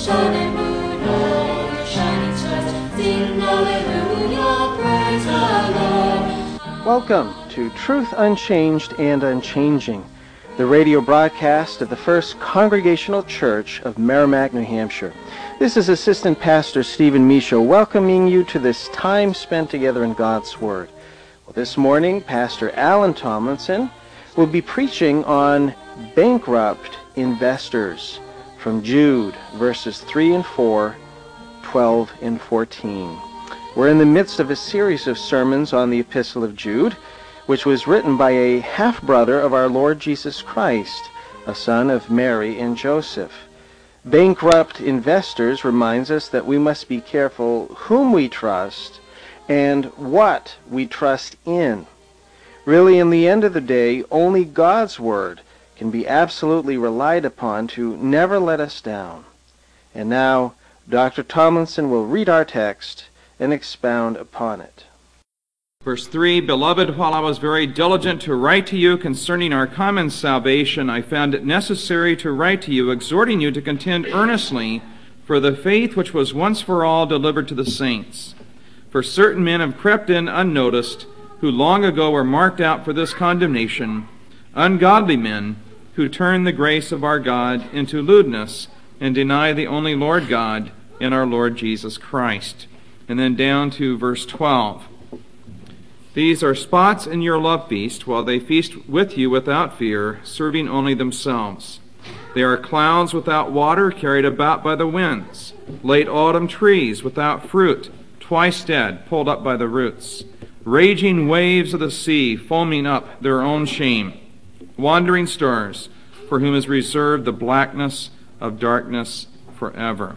sun and moon, all the shining stars, sing hallelujah, praise the Lord. Welcome to Truth Unchanged and Unchanging, the radio broadcast of the First Congregational Church of Merrimack, New Hampshire. This is Assistant Pastor Stephen Michaud welcoming you to this time spent together in God's Word. Well, this morning, Pastor Alan Tomlinson will be preaching on bankrupt investors from Jude, verses 3 and 4, 12 and 14. We're in the midst of a series of sermons on the Epistle of Jude, which was written by a half-brother of our Lord Jesus Christ, a son of Mary and Joseph. Bankrupt investors reminds us that we must be careful whom we trust and what we trust in. Really, in the end of the day, only God's Word can be absolutely relied upon to never let us down. And now, Dr. Tomlinson will read our text and expound upon it. Verse 3, Beloved, while I was very diligent to write to you concerning our common salvation, I found it necessary to write to you, exhorting you to contend earnestly for the faith which was once for all delivered to the saints. For certain men have crept in unnoticed, who long ago were marked out for this condemnation, ungodly men who turn the grace of our God into lewdness and deny the only Lord God and our Lord Jesus Christ. And then down to verse 12. These are spots in your love feast, while they feast with you without fear, serving only themselves. They are clouds without water, carried about by the winds, late autumn trees without fruit, twice dead, pulled up by the roots, raging waves of the sea, foaming up their own shame, wandering stars, for whom is reserved the blackness of darkness forever.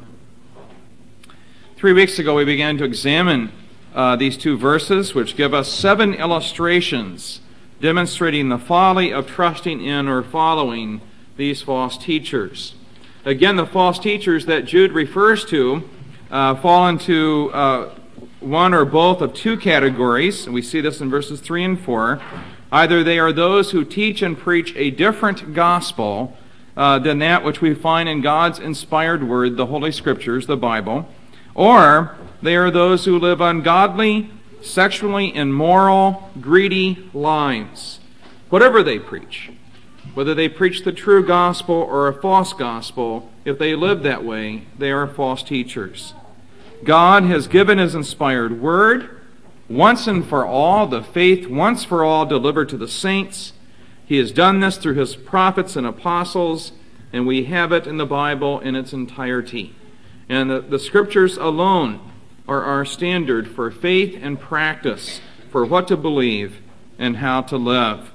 3 weeks ago, we began to examine these two verses, which give us 7 illustrations demonstrating the folly of trusting in or following these false teachers. Again, the false teachers that Jude refers to fall into one or both of 2 categories, and we see this in verses 3 and 4. Either they are those who teach and preach a different gospel than that which we find in God's inspired word, the Holy Scriptures, the Bible, or they are those who live ungodly, sexually immoral, greedy lives. Whatever they preach, whether they preach the true gospel or a false gospel, if they live that way, they are false teachers. God has given His inspired word, once and for all, the faith once for all delivered to the saints. He has done this through His prophets and apostles, and we have it in the Bible in its entirety. And the Scriptures alone are our standard for faith and practice, for what to believe and how to live.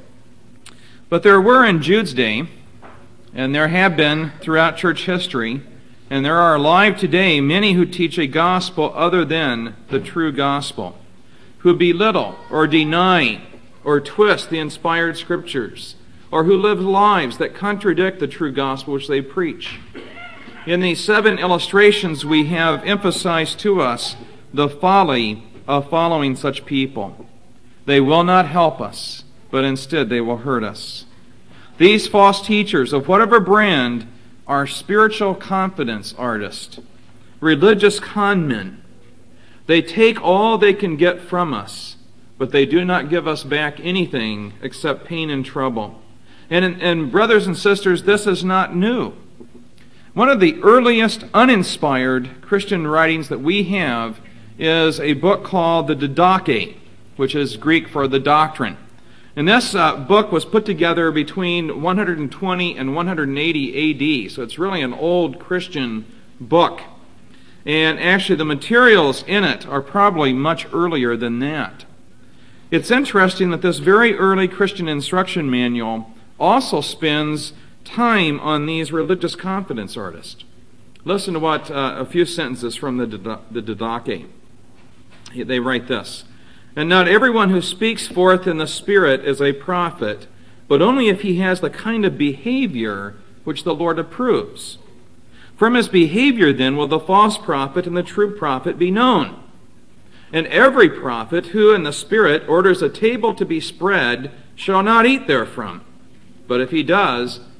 But there were in Jude's day, and there have been throughout church history, and there are alive today many who teach a gospel other than the true gospel, who belittle or deny or twist the inspired Scriptures, or who live lives that contradict the true gospel which they preach. In these 7 illustrations, we have emphasized to us the folly of following such people. They will not help us, but instead they will hurt us. These false teachers of whatever brand are spiritual confidence artists, religious con men. They take all they can get from us, but they do not give us back anything except pain and trouble. And brothers and sisters, this is not new. One of the earliest uninspired Christian writings that we have is a book called the Didache, which is Greek for the doctrine. And this book was put together between 120 and 180 AD, so it's really an old Christian book. And actually the materials in it are probably much earlier than that. It's interesting that this very early Christian instruction manual also spends time on these religious confidence artists. Listen to what a few sentences from the Didache. They write this: And not everyone who speaks forth in the Spirit is a prophet, but only if he has the kind of behavior which the Lord approves. From his behavior, then, will the false prophet and the true prophet be known. And every prophet who in the Spirit orders a table to be spread shall not eat therefrom. But if he does,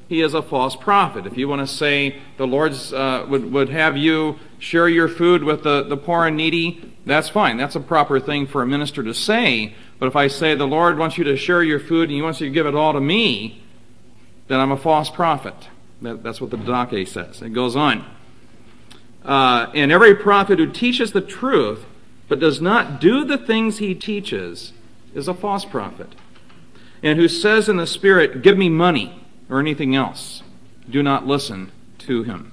he is a false prophet. If you want to say the Lord would have you share your food with the poor and needy, that's fine. That's a proper thing for a minister to say. But if I say the Lord wants you to share your food and he wants you to give it all to me, then I'm a false prophet. That's what the Didache says. It goes on. And every prophet who teaches the truth but does not do the things he teaches is a false prophet. And who says in the Spirit, give me money, or anything else, do not listen to him.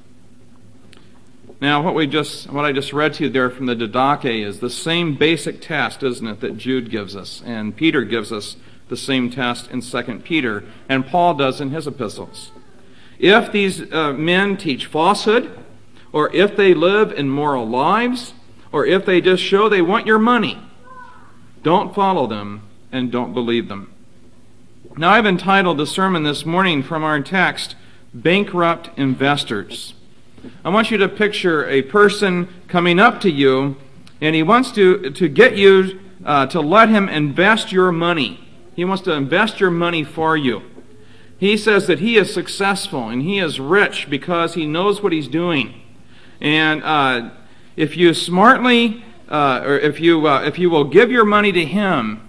Now, what I just read to you there from the Didache is the same basic test, isn't it, that Jude gives us, and Peter gives us the same test in 2 Peter, and Paul does in his epistles. If these men teach falsehood, or if they live immoral lives, or if they just show they want your money, don't follow them and don't believe them. Now, I've entitled the sermon this morning from our text, Bankrupt Investors. I want you to picture a person coming up to you, and he wants to get you to let him invest your money. He wants to invest your money for you. He says that he is successful and he is rich because he knows what he's doing. And if you smartly, or if you will give your money to him,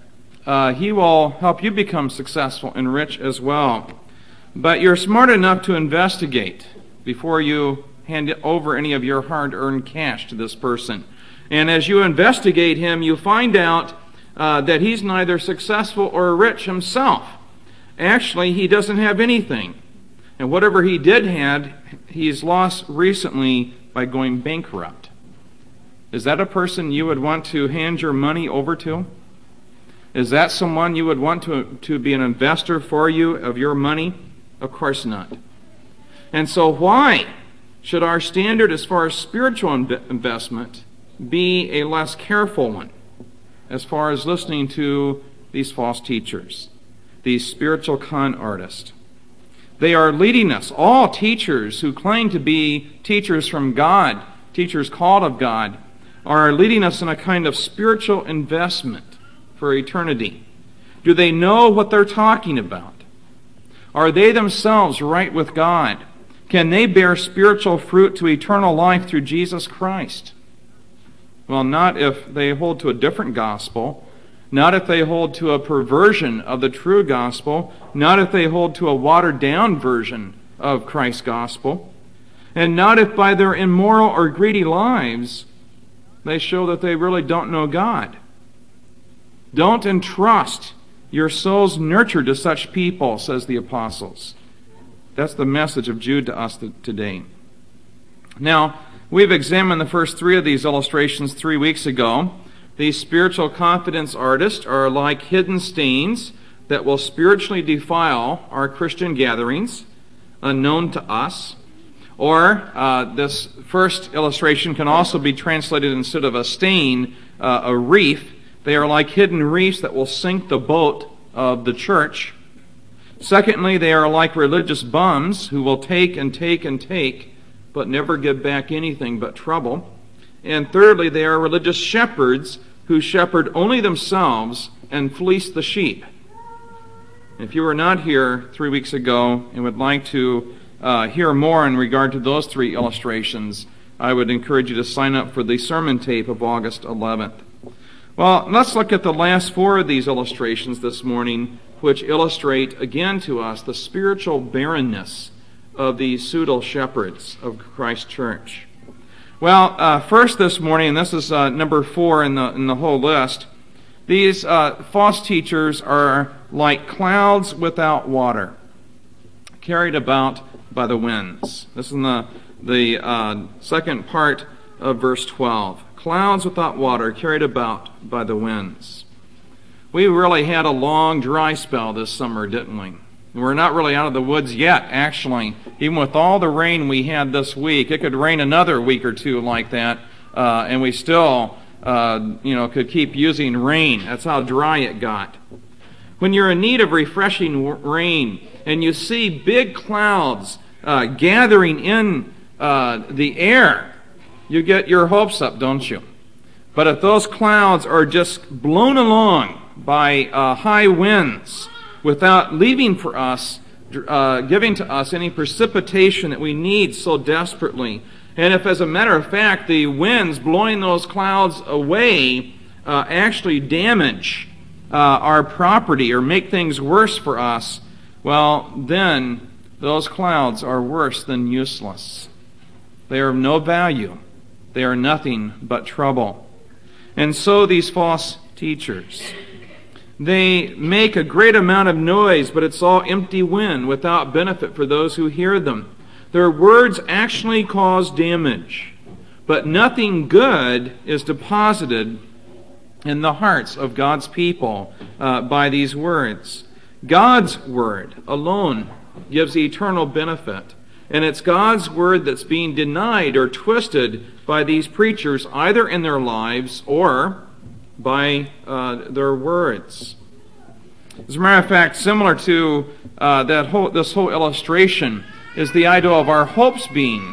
he will help you become successful and rich as well. But you're smart enough to investigate before you hand over any of your hard-earned cash to this person. And as you investigate him, you find out that he's neither successful or rich himself. Actually, he doesn't have anything. And whatever he did have, he's lost recently by going bankrupt. Is that a person you would want to hand your money over to? Is that someone you would want to be an investor for you of your money? Of course not. And so why should our standard as far as spiritual investment be a less careful one as far as listening to these false teachers, these spiritual con artists? They are leading us, all teachers who claim to be teachers from God, teachers called of God, are leading us in a kind of spiritual investment for eternity. Do they know what they're talking about? Are they themselves right with God? Can they bear spiritual fruit to eternal life through Jesus Christ? Well, not if they hold to a different gospel, not if they hold to a perversion of the true gospel, not if they hold to a watered-down version of Christ's gospel, and not if by their immoral or greedy lives they show that they really don't know God. Don't entrust your soul's nurture to such people, says the apostles. That's the message of Jude to us today. Now, we've examined the first three of these illustrations 3 weeks ago. These spiritual confidence artists are like hidden stains that will spiritually defile our Christian gatherings, unknown to us. Or this first illustration can also be translated, instead of a stain, a reef. They are like hidden reefs that will sink the boat of the church. Secondly, they are like religious bums who will take and take and take, but never give back anything but trouble. And thirdly, they are religious shepherds who shepherd only themselves and fleece the sheep. If you were not here 3 weeks ago and would like to hear more in regard to those three illustrations, I would encourage you to sign up for the sermon tape of August 11th. Well, let's look at the last four of these illustrations this morning, which illustrate again to us the spiritual barrenness of these pseudo-shepherds of Christ's church. Well, first this morning, and this is number 4 in the whole list, these false teachers are like clouds without water, carried about by the winds. This is in the second part of verse 12. Clouds without water, carried about by the winds. We really had a long dry spell this summer, didn't we? We're not really out of the woods yet, actually. Even with all the rain we had this week, it could rain another week or two like that, and we still, could keep using rain. That's how dry it got. When you're in need of refreshing rain, and you see big clouds gathering in the air, you get your hopes up, don't you? But if those clouds are just blown along by high winds without leaving for us giving to us any precipitation that we need so desperately. And if, as a matter of fact, the winds blowing those clouds away actually damage our property or make things worse for us, well, then those clouds are worse than useless. They are of no value. They are nothing but trouble. And so these false teachers, they make a great amount of noise, but it's all empty wind without benefit for those who hear them. Their words actually cause damage, but nothing good is deposited in the hearts of God's people by these words. God's word alone gives eternal benefit, and it's God's word that's being denied or twisted by these preachers, either in their lives or by their words. As a matter of fact, similar to this whole illustration is the idea of our hopes being,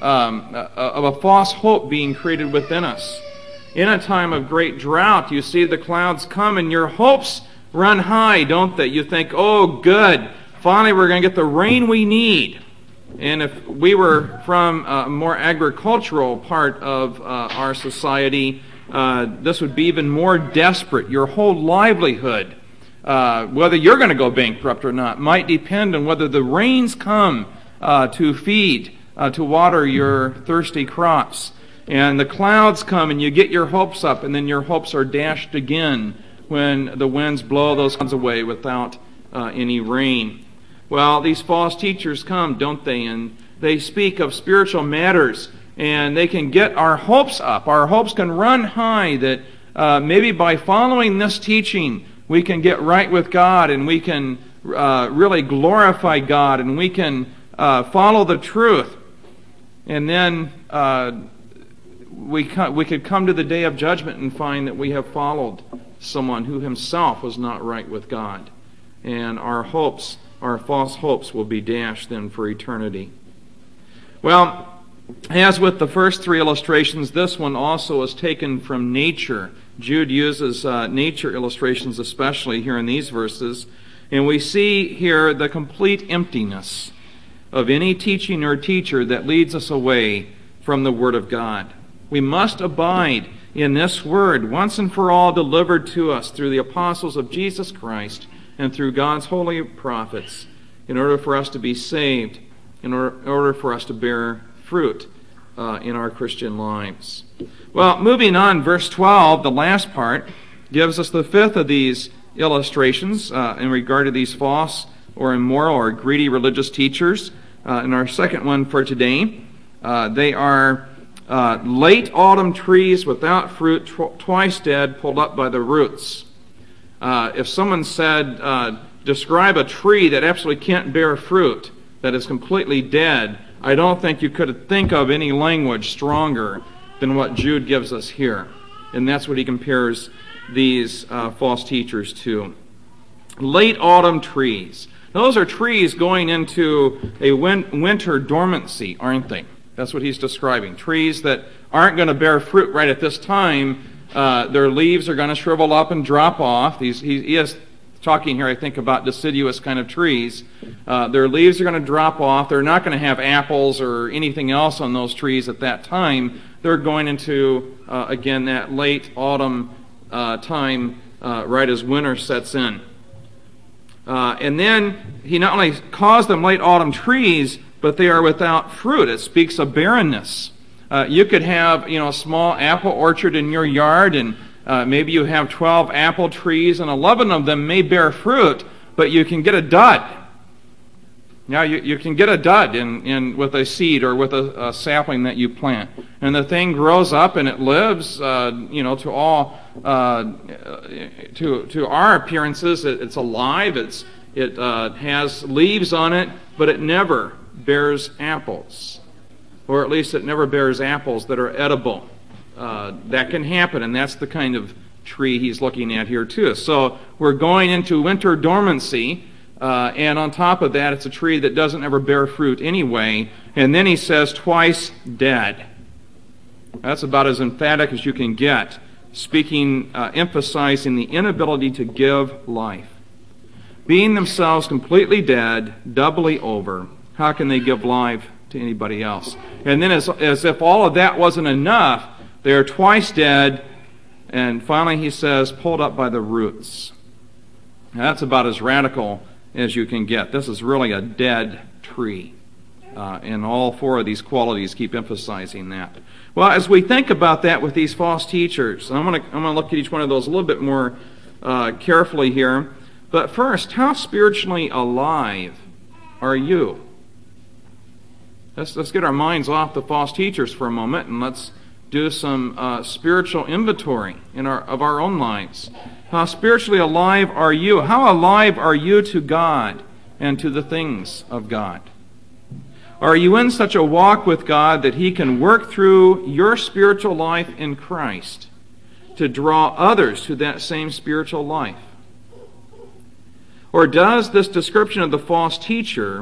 of a false hope being created within us. In a time of great drought, you see the clouds come and your hopes run high, don't they? You think, oh, good, finally we're going to get the rain we need. And if we were from a more agricultural part of our society, this would be even more desperate. Your whole livelihood, whether you're going to go bankrupt or not, might depend on whether the rains come to feed, to water your thirsty crops. And the clouds come and you get your hopes up, and then your hopes are dashed again when the winds blow those clouds away without any rain. Well, these false teachers come, don't they? And they speak of spiritual matters, and they can get our hopes up. Our hopes can run high that maybe by following this teaching, we can get right with God, and we can really glorify God, and we can follow the truth. And then we could come to the day of judgment and find that we have followed someone who himself was not right with God. And our hopes, our false hopes, will be dashed then for eternity. Well, as with the first three illustrations, this one also is taken from nature. Jude uses nature illustrations especially here in these verses. And we see here the complete emptiness of any teaching or teacher that leads us away from the Word of God. We must abide in this Word once and for all delivered to us through the apostles of Jesus Christ and through God's holy prophets in order for us to be saved, in order for us to bear fruit in our Christian lives. Well, moving on, verse 12, the last part, gives us the fifth of these illustrations in regard to these false or immoral or greedy religious teachers. And our second one for today, they are late autumn trees without fruit, twice dead, pulled up by the roots. If someone said, describe a tree that absolutely can't bear fruit, that is completely dead, I don't think you could think of any language stronger than what Jude gives us here. And that's what he compares these false teachers to. Late autumn trees. Those are trees going into a winter dormancy, aren't they? That's what he's describing. Trees that aren't going to bear fruit right at this time. Their leaves are going to shrivel up and drop off. He is talking here, I think, about deciduous kind of trees. Their leaves are going to drop off. They're not going to have apples or anything else on those trees at that time. They're going into, again, that late autumn time, right as winter sets in. And then he not only calls them late autumn trees, but they are without fruit. It speaks of barrenness. You could have, a small apple orchard in your yard, and maybe you have 12 apple trees, and 11 of them may bear fruit, but you can get a dud. Now, you can get a dud with a seed or with a sapling that you plant. And the thing grows up and it lives, to our appearances, it's alive, it has leaves on it, but it never bears apples. Or at least it never bears apples that are edible. That can happen, and that's the kind of tree he's looking at here too. So we're going into winter dormancy, and on top of that, it's a tree that doesn't ever bear fruit anyway. And then he says, twice dead. That's about as emphatic as you can get, emphasizing the inability to give life. being themselves completely dead, doubly over, how can they give life to anybody else? And then as if all of that wasn't enough, they are twice dead, and finally he says, pulled up by the roots. Now, that's about as radical as you can get. This is really a dead tree. And all four of these qualities keep emphasizing that. Well, as we think about that with these false teachers, I'm going to look at each one of those a little bit more carefully here. But first, how spiritually alive are you? Let's get our minds off the false teachers for a moment, and let's do some spiritual inventory of our own lives. How spiritually alive are you? How alive are you to God and to the things of God? Are you in such a walk with God that He can work through your spiritual life in Christ to draw others to that same spiritual life? Or does this description of the false teacher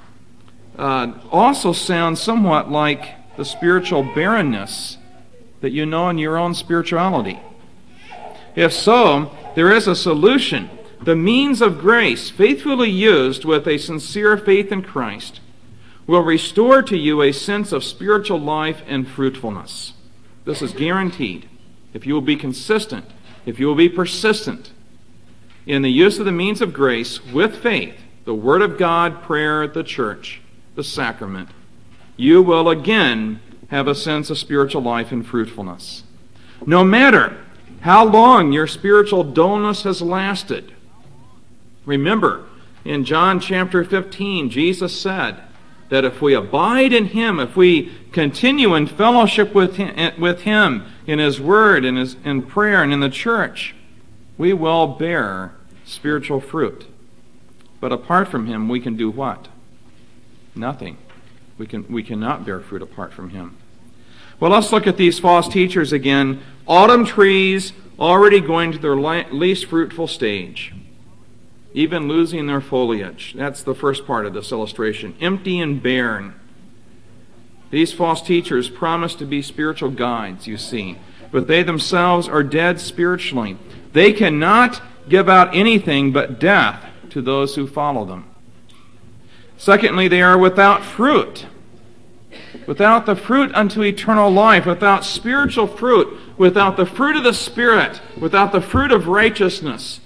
also sound somewhat like the spiritual barrenness that you know in your own spirituality? If so, there is a solution. The means of grace, faithfully used with a sincere faith in Christ, will restore to you a sense of spiritual life and fruitfulness. This is guaranteed. If you will be consistent, if you will be persistent in the use of the means of grace with faith, the Word of God, prayer, the church, the sacrament, you will again have a sense of spiritual life and fruitfulness. No matter how long your spiritual dullness has lasted. Remember, in John chapter 15, Jesus said that if we abide in Him, if we continue in fellowship with Him in His Word, in prayer, and in the church, we will bear spiritual fruit. But apart from Him, we can do what? Nothing. We cannot bear fruit apart from Him. Well, let's look at these false teachers again. Autumn trees already going to their least fruitful stage, even losing their foliage. That's the first part of this illustration. Empty and barren. These false teachers promise to be spiritual guides, you see, but they themselves are dead spiritually. They cannot give out anything but death to those who follow them. Secondly, they are without fruit. Without the fruit unto eternal life, without spiritual fruit, without the fruit of the Spirit, without the fruit of righteousness.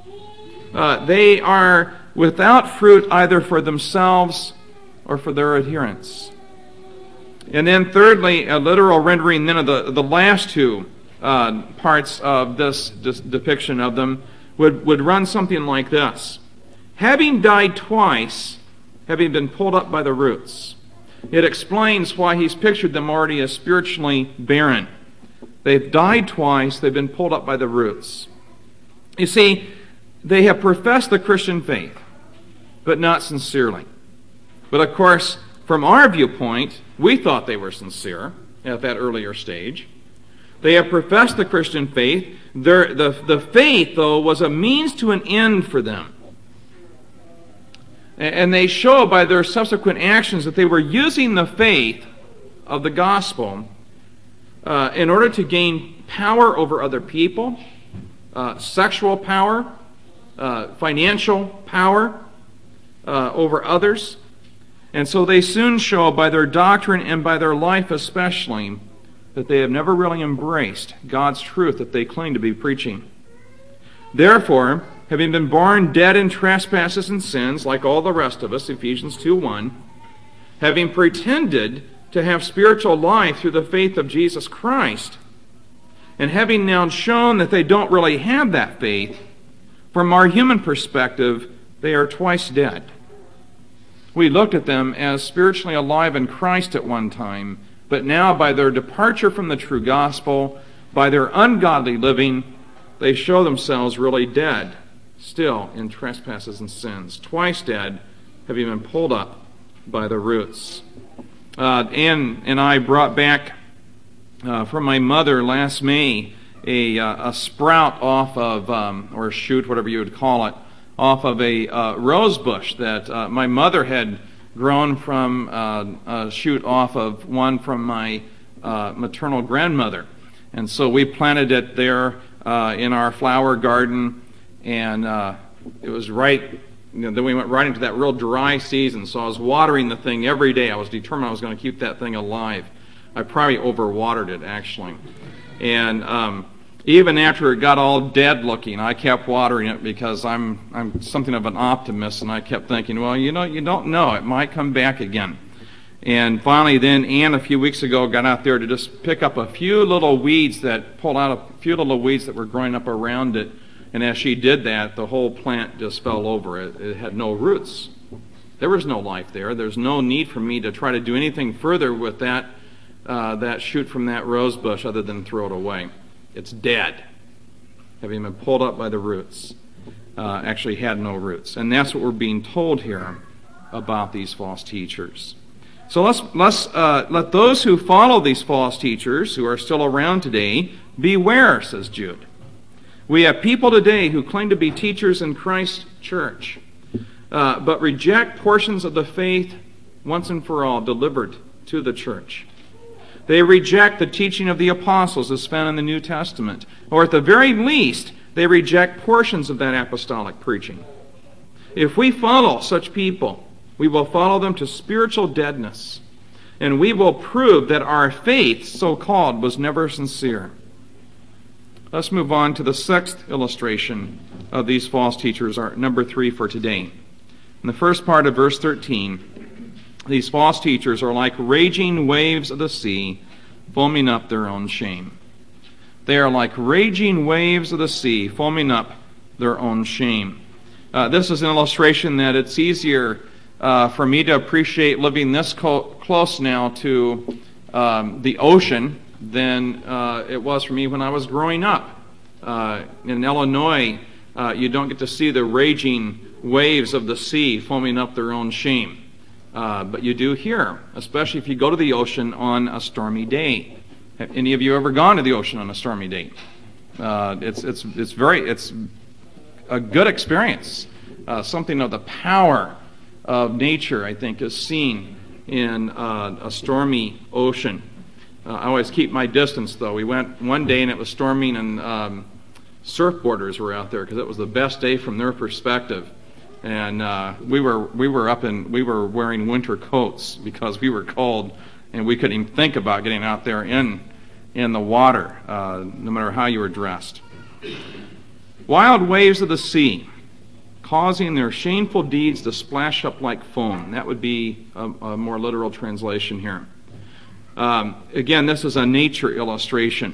They are without fruit either for themselves or for their adherents. And then thirdly, a literal rendering then of the last two parts of this depiction of them would run something like this. Having died twice, having been pulled up by the roots. It explains why he's pictured them already as spiritually barren. They've died twice, they've been pulled up by the roots. You see, they have professed the Christian faith, but not sincerely. But of course, from our viewpoint, we thought they were sincere at that earlier stage. They have professed the Christian faith. The faith, though, was a means to an end for them. And they show by their subsequent actions that they were using the faith of the gospel in order to gain power over other people, sexual power, financial power over others. And so they soon show by their doctrine and by their life especially that they have never really embraced God's truth that they claim to be preaching. Therefore, having been born dead in trespasses and sins, like all the rest of us, Ephesians 2:1, having pretended to have spiritual life through the faith of Jesus Christ, and having now shown that they don't really have that faith, from our human perspective, they are twice dead. We looked at them as spiritually alive in Christ at one time, but now by their departure from the true gospel, by their ungodly living, they show themselves really dead, still in trespasses and sins. Twice dead, having been pulled up by the roots. Ann and I brought back from my mother last May a sprout off of, or a shoot, whatever you would call it, off of a rose bush that my mother had grown from a shoot off of one from my maternal grandmother. And so we planted it there in our flower garden, and it was right. Then we went right into that real dry season, so I was watering the thing every day. I was determined I was going to keep that thing alive. I probably overwatered it, actually. And even after it got all dead looking, I kept watering it because I'm something of an optimist, and I kept thinking, well, you don't know. It might come back again. And finally, then Ann, a few weeks ago, got out there to just pick up a few little weeds pulled out a few little weeds that were growing up around it. And as she did that, the whole plant just fell over. It had no roots. There was no life there. There's no need for me to try to do anything further with that shoot from that rose bush other than throw it away. It's dead, having been pulled up by the roots. Actually had no roots. And that's what we're being told here about these false teachers. So let's let those who follow these false teachers, who are still around today, beware, says Jude. We have people today who claim to be teachers in Christ's church, but reject portions of the faith once and for all delivered to the church. They reject the teaching of the apostles as found in the New Testament, or at the very least, they reject portions of that apostolic preaching. If we follow such people, we will follow them to spiritual deadness, and we will prove that our faith, so-called, was never sincere. Let's move on to the sixth illustration of these false teachers, our number 3 for today. In the first part of verse 13, these false teachers are like raging waves of the sea, foaming up their own shame. They are like raging waves of the sea, foaming up their own shame. This is an illustration that it's easier for me to appreciate living this close now to the ocean than it was for me when I was growing up. In Illinois, you don't get to see the raging waves of the sea foaming up their own shame. But you do here, especially if you go to the ocean on a stormy day. Have any of you ever gone to the ocean on a stormy day? It's a good experience. Something of the power of nature, I think, is seen in a stormy ocean. I always keep my distance, though. We went one day and it was storming, and surfboarders were out there because it was the best day from their perspective. And we were wearing winter coats because we were cold, and we couldn't even think about getting out there in the water, no matter how you were dressed. Wild waves of the sea, causing their shameful deeds to splash up like foam. That would be a more literal translation here. Again, this is a nature illustration.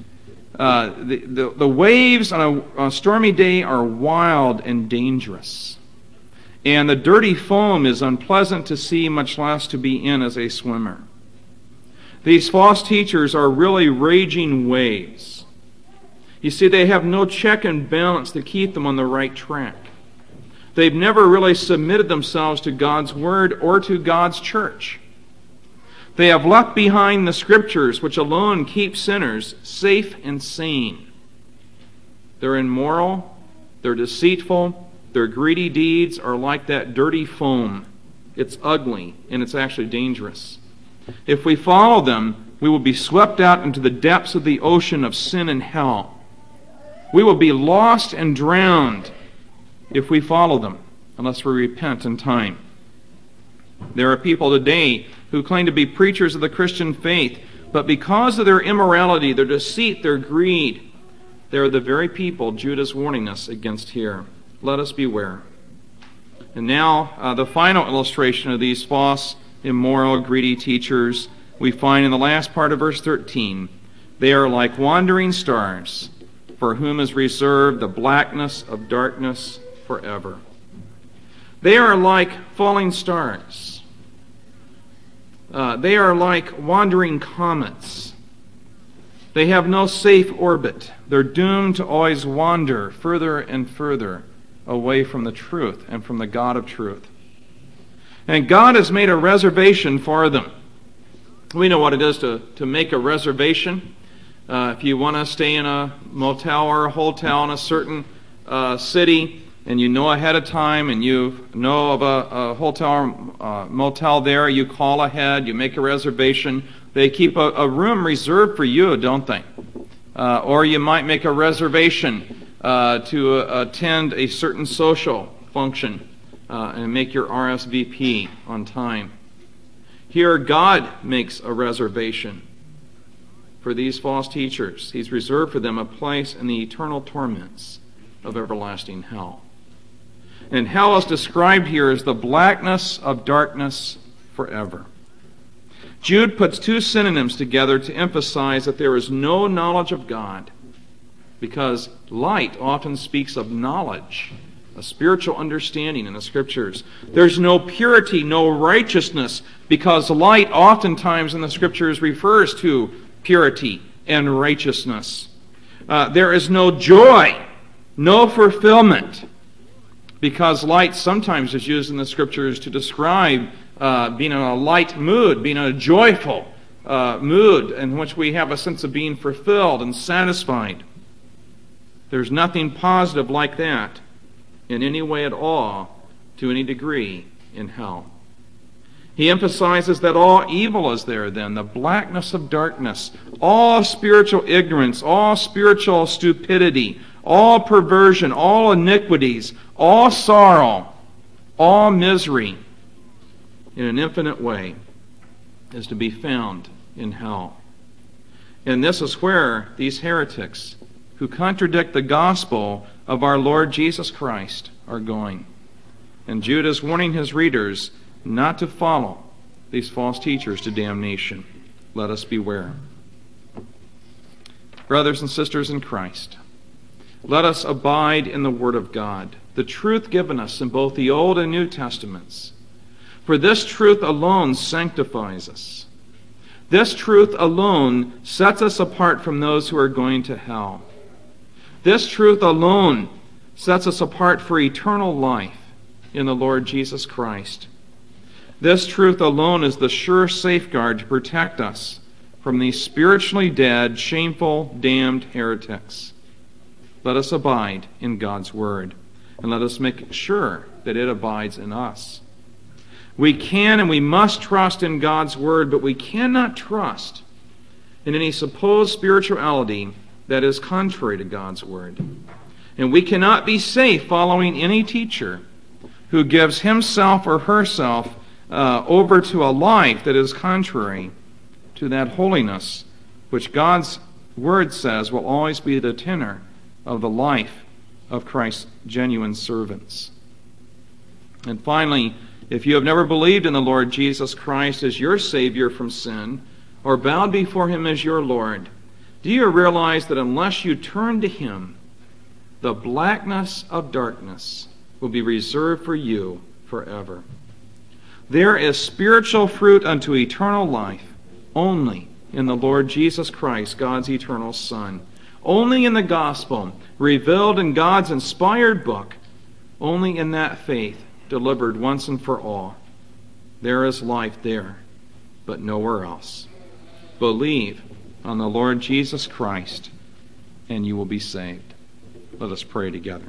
The waves on a stormy day are wild and dangerous. And the dirty foam is unpleasant to see, much less to be in as a swimmer. These false teachers are really raging waves. You see, they have no check and balance to keep them on the right track. They've never really submitted themselves to God's Word or to God's church. They have left behind the Scriptures, which alone keep sinners safe and sane. They're immoral, they're deceitful, their greedy deeds are like that dirty foam. It's ugly, and it's actually dangerous. If we follow them, we will be swept out into the depths of the ocean of sin and hell. We will be lost and drowned if we follow them, unless we repent in time. There are people today who claim to be preachers of the Christian faith, but because of their immorality, their deceit, their greed, they are the very people Jude is warning us against here. Let us beware. And now, the final illustration of these false, immoral, greedy teachers we find in the last part of verse 13. They are like wandering stars, for whom is reserved the blackness of darkness forever. They are like falling stars. They are like wandering comets. They have no safe orbit. They're doomed to always wander further and further away from the truth and from the God of truth. And God has made a reservation for them. We know what it is to make a reservation. If you want to stay in a motel or a hotel in a certain city, and you know ahead of time, and you know of a hotel or motel there, you call ahead, you make a reservation. They keep a room reserved for you, don't they? Or you might make a reservation to attend a certain social function and make your RSVP on time. Here, God makes a reservation for these false teachers. He's reserved for them a place in the eternal torments of everlasting hell. And hell is described here as the blackness of darkness forever. Jude puts two synonyms together to emphasize that there is no knowledge of God, because light often speaks of knowledge, a spiritual understanding in the Scriptures. There's no purity, no righteousness, because light oftentimes in the Scriptures refers to purity and righteousness. There is no joy, no fulfillment, because light sometimes is used in the Scriptures to describe being in a light mood, being in a joyful mood in which we have a sense of being fulfilled and satisfied. There's nothing positive like that in any way at all, to any degree, in hell. He emphasizes that all evil is there then, the blackness of darkness, all spiritual ignorance, all spiritual stupidity, all perversion, all iniquities, all sorrow, all misery, in an infinite way, is to be found in hell. And this is where these heretics who contradict the gospel of our Lord Jesus Christ are going. And Jude is warning his readers not to follow these false teachers to damnation. Let us beware. Brothers and sisters in Christ, let us abide in the Word of God, the truth given us in both the Old and New Testaments. For this truth alone sanctifies us. This truth alone sets us apart from those who are going to hell. This truth alone sets us apart for eternal life in the Lord Jesus Christ. This truth alone is the sure safeguard to protect us from these spiritually dead, shameful, damned heretics. Let us abide in God's Word, and let us make sure that it abides in us. We can and we must trust in God's Word, but we cannot trust in any supposed spirituality that is contrary to God's Word. And we cannot be safe following any teacher who gives himself or herself over to a life that is contrary to that holiness which God's Word says will always be the tenor of the life of Christ's genuine servants. And finally, if you have never believed in the Lord Jesus Christ as your Savior from sin, or bowed before Him as your Lord, do you realize that unless you turn to Him, the blackness of darkness will be reserved for you forever? There is spiritual fruit unto eternal life only in the Lord Jesus Christ, God's eternal Son. Only in the gospel, revealed in God's inspired book, only in that faith delivered once and for all. There is life there, but nowhere else. Believe on the Lord Jesus Christ, and you will be saved. Let us pray together.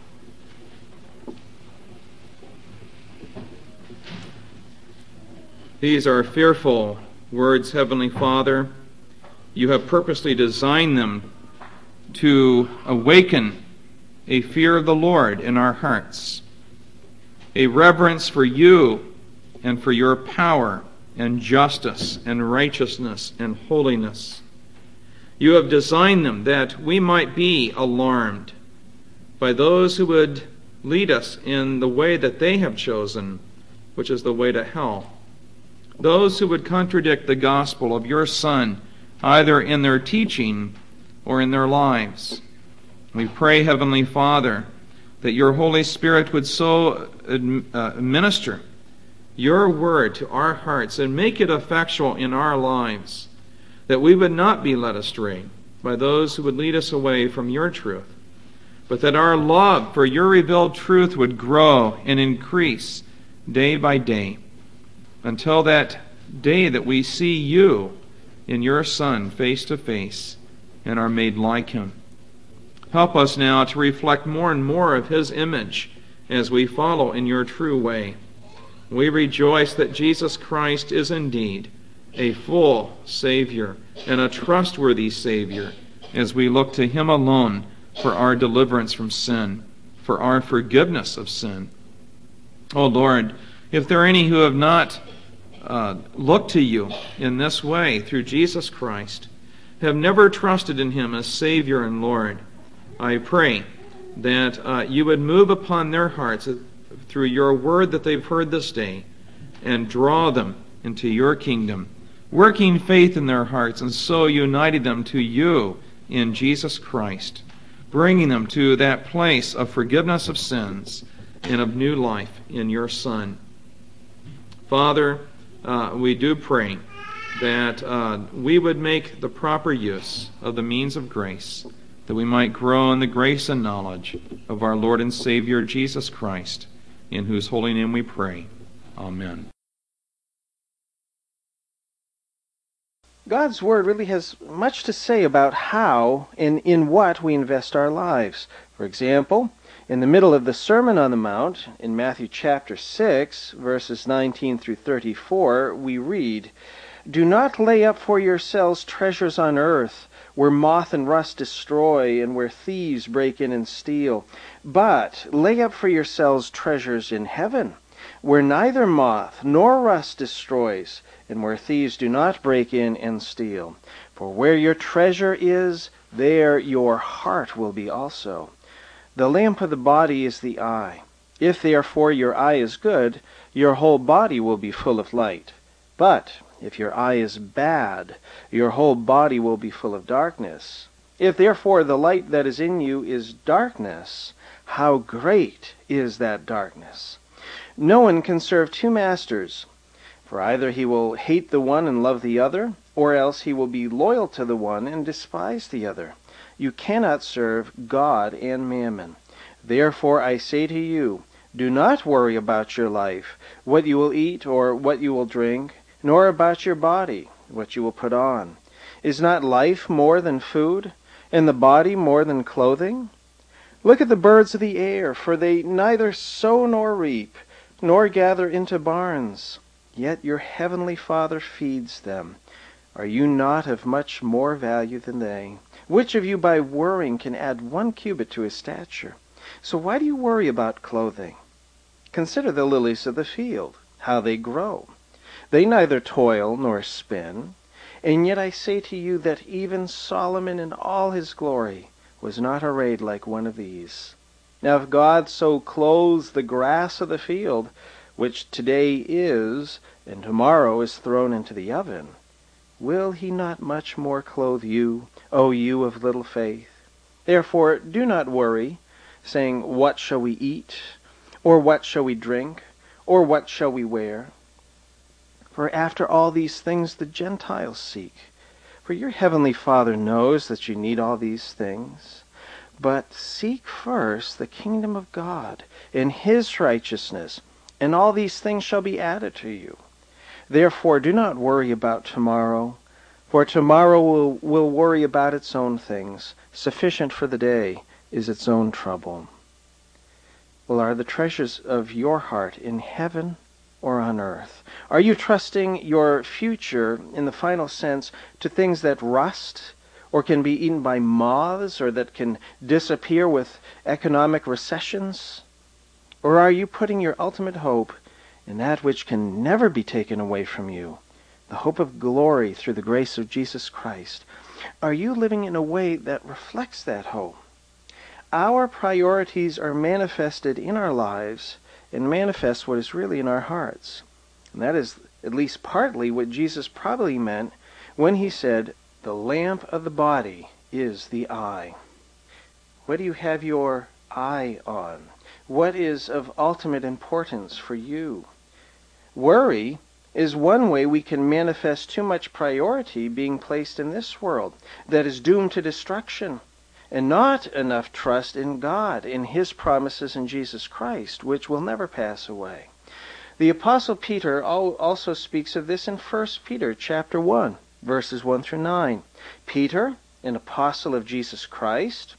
These are fearful words, Heavenly Father. You have purposely designed them to awaken a fear of the Lord in our hearts, a reverence for you and for your power and justice and righteousness and holiness. You have designed them that we might be alarmed by those who would lead us in the way that they have chosen, which is the way to hell. Those who would contradict the gospel of your Son, either in their teaching or in their lives. We pray, Heavenly Father, that your Holy Spirit would so minister your word to our hearts and make it effectual in our lives, that we would not be led astray by those who would lead us away from your truth, but that our love for your revealed truth would grow and increase day by day, until that day that we see you in your Son face to face and are made like him. Help us now to reflect more and more of his image as we follow in your true way. We rejoice that Jesus Christ is indeed a full Savior and a trustworthy Savior as we look to him alone for our deliverance from sin, for our forgiveness of sin. Oh Lord, if there are any who have not looked to you in this way through Jesus Christ, have never trusted in him as Savior and Lord, I pray that you would move upon their hearts through your word that they've heard this day and draw them into your kingdom, working faith in their hearts and so uniting them to you in Jesus Christ, bringing them to that place of forgiveness of sins and of new life in your Son. Father, we do pray that we would make the proper use of the means of grace, that we might grow in the grace and knowledge of our Lord and Savior Jesus Christ, in whose holy name we pray. Amen. God's Word really has much to say about how and in what we invest our lives. For example, in the middle of the Sermon on the Mount, in Matthew chapter 6, verses 19 through 34, we read, "Do not lay up for yourselves treasures on earth, where moth and rust destroy, and where thieves break in and steal. But lay up for yourselves treasures in heaven, where neither moth nor rust destroys, and where thieves do not break in and steal. For where your treasure is, there your heart will be also. The lamp of the body is the eye. If therefore your eye is good, your whole body will be full of light. But if your eye is bad, your whole body will be full of darkness. If therefore the light that is in you is darkness, how great is that darkness? No one can serve two masters, for either he will hate the one and love the other, or else he will be loyal to the one and despise the other. You cannot serve God and mammon. Therefore I say to you, do not worry about your life, what you will eat or what you will drink, nor about your body, what you will put on. Is not life more than food, and the body more than clothing? Look at the birds of the air, for they neither sow nor reap, nor gather into barns, yet your heavenly Father feeds them. Are you not of much more value than they? Which of you by worrying can add 1 cubit to his stature? So why do you worry about clothing? Consider the lilies of the field, how they grow. They neither toil nor spin, and yet I say to you that even Solomon in all his glory was not arrayed like one of these. Now if God so clothes the grass of the field, which today is, and tomorrow is thrown into the oven, will he not much more clothe you, O you of little faith? Therefore do not worry, saying, what shall we eat? Or what shall we drink? Or what shall we wear? For after all these things the Gentiles seek. For your heavenly Father knows that you need all these things. But seek first the kingdom of God and his righteousness, and all these things shall be added to you. Therefore do not worry about tomorrow, for tomorrow will worry about its own things. Sufficient for the day is its own trouble. Well, are the treasures of your heart in heaven or on earth? Are you trusting your future, in the final sense, to things that rust, or can be eaten by moths, or that can disappear with economic recessions? Or are you putting your ultimate hope in that which can never be taken away from you, the hope of glory through the grace of Jesus Christ? Are you living in a way that reflects that hope? Our priorities are manifested in our lives and manifest what is really in our hearts. And that is at least partly what Jesus probably meant when he said, the lamp of the body is the eye. What do you have your eye on? What is of ultimate importance for you? Worry is one way we can manifest too much priority being placed in this world that is doomed to destruction, and not enough trust in God, in his promises in Jesus Christ, which will never pass away. The Apostle Peter also speaks of this in 1 Peter chapter 1, verses 1 through 9. Peter, an apostle of Jesus Christ,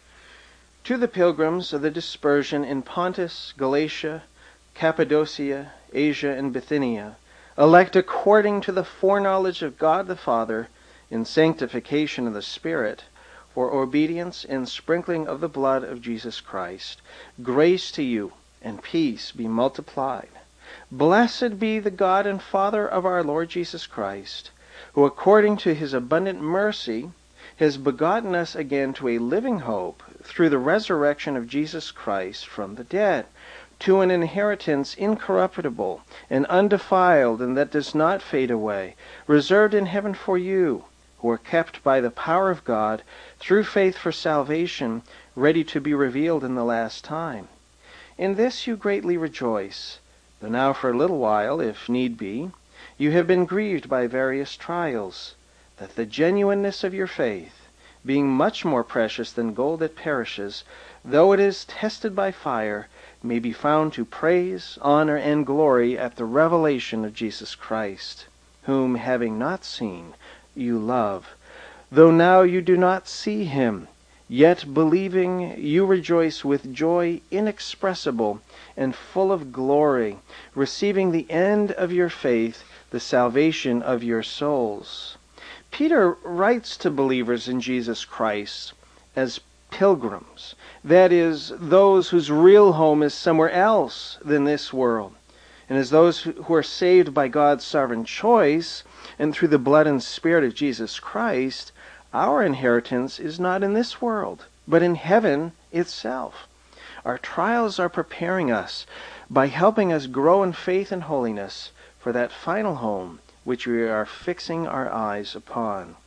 to the pilgrims of the dispersion in Pontus, Galatia, Cappadocia, Asia, and Bithynia, elect according to the foreknowledge of God the Father, in sanctification of the Spirit, for obedience and sprinkling of the blood of Jesus Christ. Grace to you and peace be multiplied. Blessed be the God and Father of our Lord Jesus Christ, who according to his abundant mercy has begotten us again to a living hope through the resurrection of Jesus Christ from the dead, to an inheritance incorruptible and undefiled and that does not fade away, reserved in heaven for you, who are kept by the power of God through faith for salvation, ready to be revealed in the last time. In this you greatly rejoice, though now for a little while, if need be, you have been grieved by various trials, that the genuineness of your faith, being much more precious than gold that perishes, though it is tested by fire, may be found to praise, honor, and glory at the revelation of Jesus Christ, whom, having not seen, you love. Though now you do not see him, yet believing you rejoice with joy inexpressible and full of glory, receiving the end of your faith, the salvation of your souls. Peter writes to believers in Jesus Christ as pilgrims, that is, those whose real home is somewhere else than this world, and as those who are saved by God's sovereign choice and through the blood and Spirit of Jesus Christ. Our inheritance is not in this world, but in heaven itself. Our trials are preparing us by helping us grow in faith and holiness for that final home which we are fixing our eyes upon.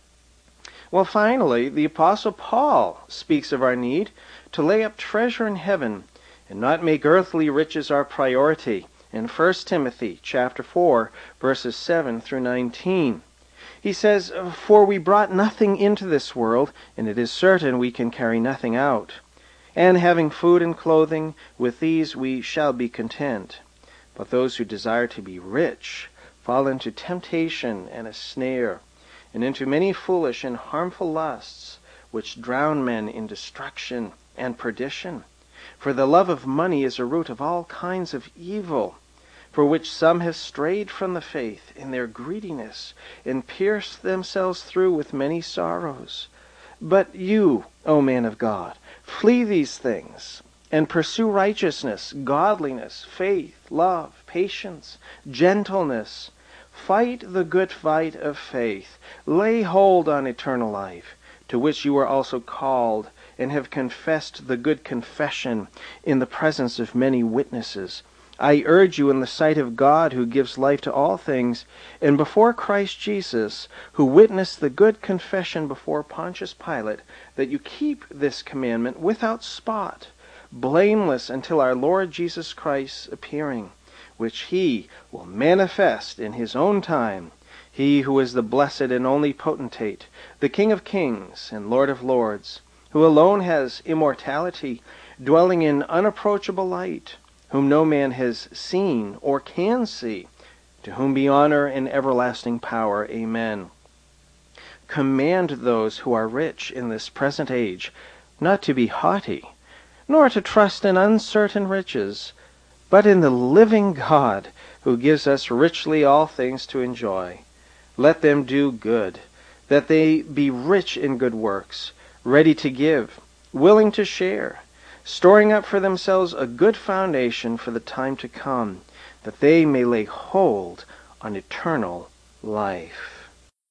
Well, finally, the Apostle Paul speaks of our need to lay up treasure in heaven and not make earthly riches our priority in 1 Timothy chapter 4, verses 7 through 19. He says, "For we brought nothing into this world, and it is certain we can carry nothing out. And having food and clothing, with these we shall be content. But those who desire to be rich fall into temptation and a snare, and into many foolish and harmful lusts, which drown men in destruction and perdition. For the love of money is a root of all kinds of evil, for which some have strayed from the faith in their greediness, and pierced themselves through with many sorrows. But you, O man of God, flee these things, and pursue righteousness, godliness, faith, love, patience, gentleness. Fight the good fight of faith. Lay hold on eternal life, to which you are also called, and have confessed the good confession in the presence of many witnesses. I urge you in the sight of God, who gives life to all things, and before Christ Jesus, who witnessed the good confession before Pontius Pilate, that you keep this commandment without spot, blameless until our Lord Jesus Christ's appearing, which he will manifest in his own time, he who is the blessed and only potentate, the King of kings and Lord of lords, who alone has immortality, dwelling in unapproachable light, whom no man has seen or can see, to whom be honor and everlasting power. Amen. Command those who are rich in this present age not to be haughty, nor to trust in uncertain riches, but in the living God, who gives us richly all things to enjoy. Let them do good, that they be rich in good works, ready to give, willing to share, storing up for themselves a good foundation for the time to come, that they may lay hold on eternal life."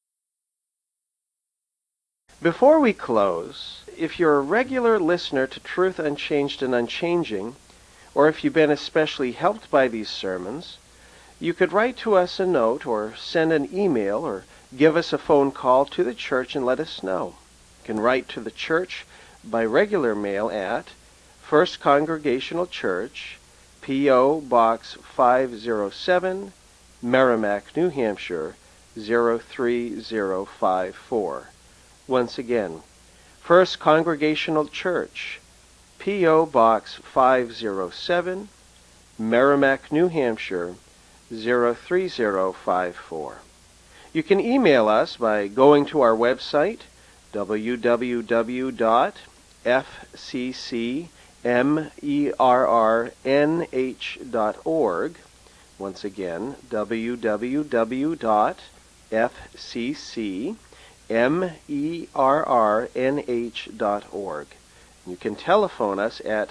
Before we close, if you're a regular listener to Truth Unchanged and Unchanging, or if you've been especially helped by these sermons, you could write to us a note or send an email or give us a phone call to the church and let us know. You can write to the church by regular mail at First Congregational Church, P.O. Box 507, Merrimack, New Hampshire, 03054. Once again, First Congregational Church, P.O. Box 507, Merrimack, New Hampshire, 03054. You can email us by going to our website, www.fccmerrnh.org. Once again, www.fccmerrnh.org. merrnh.org. You can telephone us at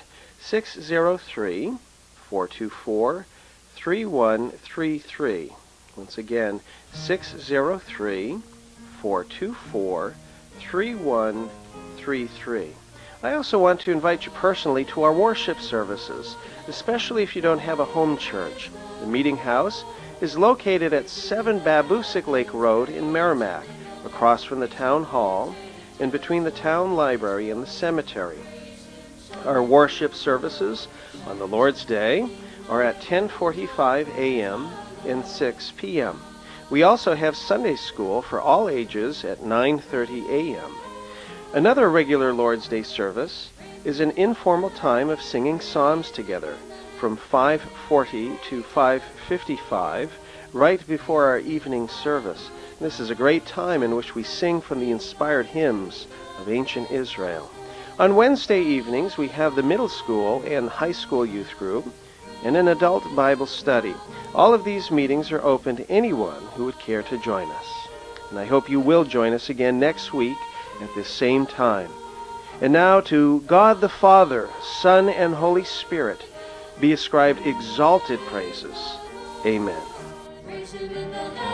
603-424-3133. Once again, 603-424-3133. I also want to invite you personally to our worship services, especially if you don't have a home church. The Meeting House is located at 7 Babusick Lake Road in Merrimack, across from the Town Hall and between the Town Library and the cemetery. Our worship services on the Lord's Day are at 10:45 a.m. and 6 p.m. We also have Sunday school for all ages at 9:30 a.m. Another regular Lord's Day service is an informal time of singing psalms together from 5:40 to 5:55 right before our evening service. This is a great time in which we sing from the inspired hymns of ancient Israel. On Wednesday evenings, we have the middle school and high school youth group and an adult Bible study. All of these meetings are open to anyone who would care to join us. And I hope you will join us again next week at this same time. And now to God the Father, Son, and Holy Spirit be ascribed exalted praises. Amen. Praise him in the